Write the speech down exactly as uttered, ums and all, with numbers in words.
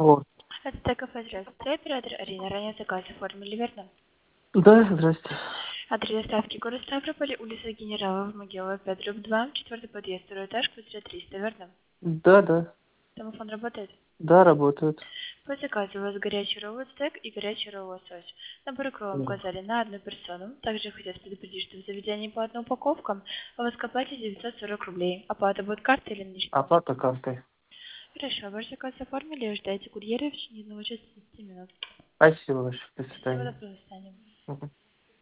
Вот. Это ТКФ, здравствуйте. Оператор Арина. Ранее заказ оформили, верно? Да, здрасте. Адрес доставки город Ставрополь, улица Генералов Могилова, пять, дробь два, четвертый подъезд, второй этаж, квартира триста, верно? Да, да. Домофон работает? Да, работают. По заказу у вас горячий ролл стейк и горячий ролл лосось. Набор кровом Да. указали на одну персону. Также хотят предупредить, что в заведении по одной упаковкам у вас к оплате девятьсот сорок рублей. Оплата будет картой или наличными? Оплата картой. Хорошо, ваш заказ оформили, ждайте курьера в течение одного часа десяти минут. Спасибо большое. До Всего свидания. доброго, до свидания. Мгм.